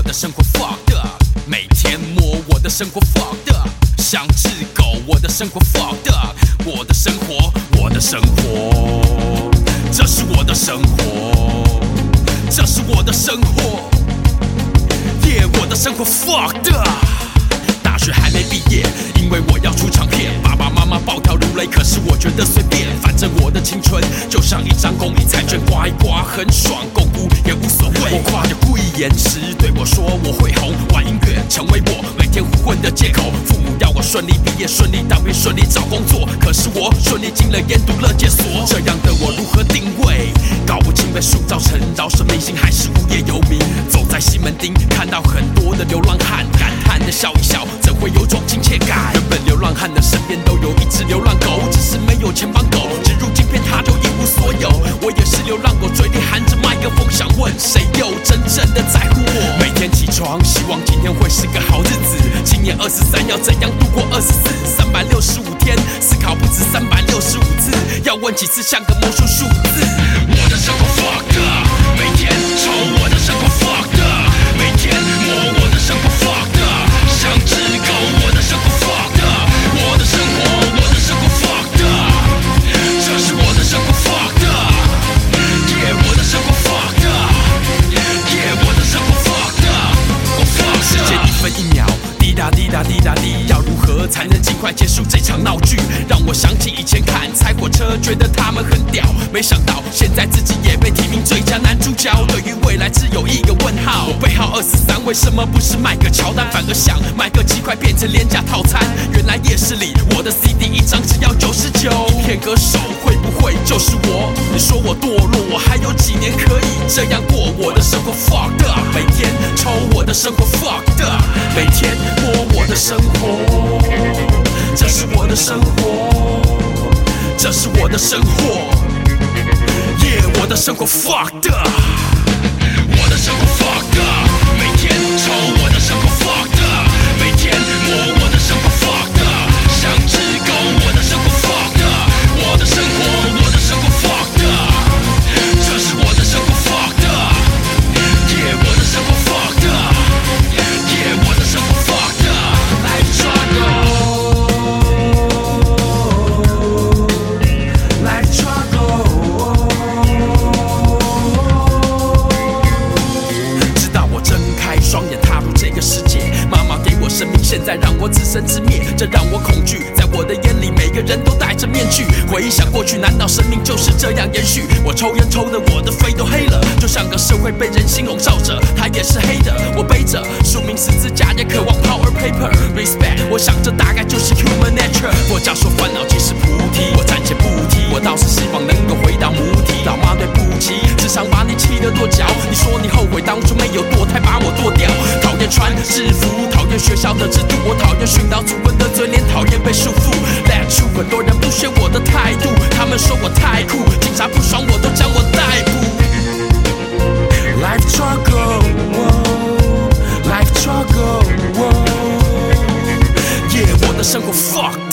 的生活 fucked up， 每天摸我的生活 fucked up， 像只狗，我的生活 fucked up， 我的生活，我的生活，这是我的生活，这是我的生活，耶，我的生活 fucked up。大学还没毕业，因为我要出唱片，爸爸妈妈暴跳如雷，可是我觉得随便，反正我的青春就像一张公益彩券，刮一刮很爽，共估也无所谓。我跨着故意延迟，对我说我会红，玩音乐成为我每天胡混的借口。父母要我顺利毕业，顺利当兵，顺利找工作，可是我顺利进了研读乐界所。这样的我如何定位？搞不清被塑造成饶舌明星还是无业游民。走在西门町，看到很多的流浪汉，感叹的笑一笑，怎会有种亲切感？原本流浪汉的身边都有一只流浪狗，只是没有钱帮狗植入晶片，它就一无所有。我也是流浪狗，嘴里含着麦克风，想问谁又真正的在乎我？每天起床，希望今天会是个好日子。今年23，要怎样度过24？365天，思考不止365次，要问几次像个魔术数字。我的生活 fucked up， 每天抽我的生活 fucked up， 每天摸我的生活 fucked up， 像只狗，我的生活 fucked up， 我的生活，我的生活 fucked up， 这是我的生活 fucked up， 耶，我的生活 fucked up， 耶，我的生活 fucked up， 我 fucked up。时间1分1秒，滴答滴答滴答滴，要如何才能尽快结束这场闹剧？让我想起以前看猜火车，觉得他们很屌，没想到现在自己也被提名最佳男主角。对于未来只有一个问号，我背号23，为什么不是迈克乔丹，反而想买个鸡块变成廉价套餐？原来夜市里我的 CD 一张只要99，一片歌手会不会就是我？你说我堕落，我还有几年可以这样过？我的生活 fucked up， 每天抽我的生活 fucked up， 每天摸我的生活，这是我的生活，这是我的生活，耶，我的生活 fucked up， 我的生活 fucked up， 每天抽我的生活 fucked up， 每天摸我的生活 fucked up， 像只狗，我的生活 fucked up， 我的生活，我的生活 fucked up， 这是我的生活 fucked up， 耶，我的生活 fucked up， 耶，我的生活 fucked up， Life struggle，Life struggle。直到我睁开双眼踏入这个世界，妈妈给我生命，现在让我自生自灭，这让我恐惧。在我的眼里，每个人都戴着面具。回想过去，难道生命就是这样延续？我抽烟抽的我的肺都黑了，就像个社会被人心笼罩着，它也是黑的。我背着署名十字架，也渴望 power paper respect。我想这大概就是 human nature。佛教说烦恼即是菩提，我暂且不提，我倒是希望能够回到母体。老妈对不起，只想把你气得跺脚。你说你后悔当初没有堕胎，把我剁掉。讨厌穿制服，讨厌学校的制度，我讨厌训导主任的嘴脸，讨厌被束缚。That's true， 很多人不屑我的态度，他们说我太酷，警察不爽我都将我逮捕。Life struggle， Life struggle， yeah， 我的生活 fuck。